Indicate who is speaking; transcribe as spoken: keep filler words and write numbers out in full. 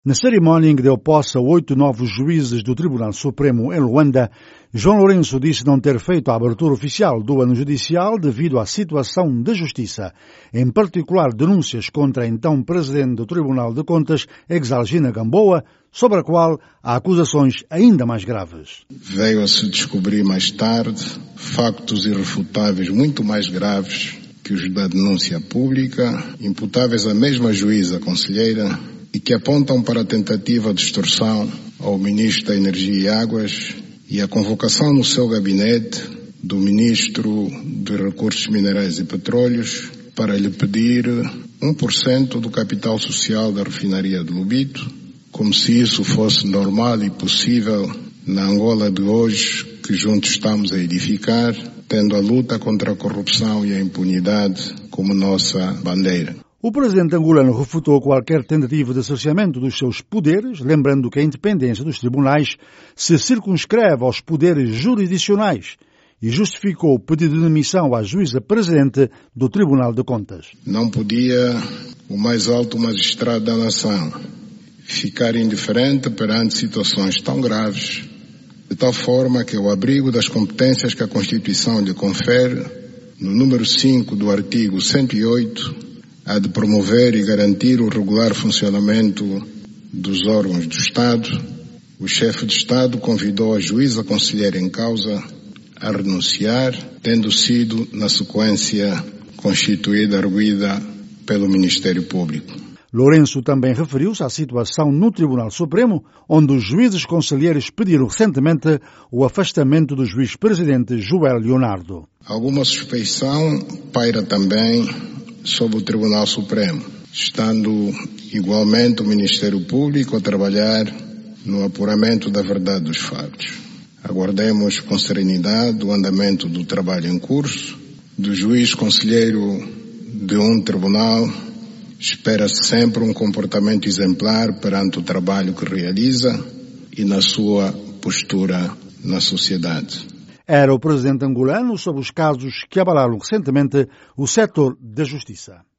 Speaker 1: Na cerimónia em que deu posse a oito novos juízes do Tribunal Supremo em Luanda, João Lourenço disse não ter feito a abertura oficial do ano judicial devido à situação de justiça, em particular denúncias contra a então presidente do Tribunal de Contas, Exalgina Gamboa, sobre a qual há acusações ainda mais graves.
Speaker 2: Veio a se descobrir mais tarde factos irrefutáveis muito mais graves que os da denúncia pública, imputáveis à mesma juíza conselheira, e que apontam para a tentativa de extorsão ao Ministro da Energia e Águas e a convocação no seu gabinete do Ministro dos Recursos Minerais e Petróleos para lhe pedir um por cento do capital social da refinaria de Lobito, como se isso fosse normal e possível na Angola de hoje, que juntos estamos a edificar, tendo a luta contra a corrupção e a impunidade como nossa bandeira.
Speaker 1: O presidente angolano refutou qualquer tentativa de cerceamento dos seus poderes, lembrando que a independência dos tribunais se circunscreve aos poderes jurisdicionais e justificou o pedido de demissão à juíza presidente do Tribunal de Contas.
Speaker 2: Não podia o mais alto magistrado da nação ficar indiferente perante situações tão graves, de tal forma que, ao abrigo das competências que a Constituição lhe confere, no número cinco do artigo cento e oito, há de promover e garantir o regular funcionamento dos órgãos do Estado, o chefe de Estado convidou a juíza conselheira em causa a renunciar, tendo sido, na sequência, constituída arguida pelo Ministério Público.
Speaker 1: Lourenço também referiu-se à situação no Tribunal Supremo, onde os juízes conselheiros pediram recentemente o afastamento do juiz-presidente Joel Leonardo.
Speaker 2: Alguma suspeição paira também sobre o Tribunal Supremo, estando igualmente o Ministério Público a trabalhar no apuramento da verdade dos factos. Aguardemos com serenidade o andamento do trabalho em curso. Do juiz conselheiro de um tribunal espera-se sempre um comportamento exemplar perante o trabalho que realiza e na sua postura na sociedade.
Speaker 1: Era o presidente angolano sobre os casos que abalaram recentemente o setor da justiça.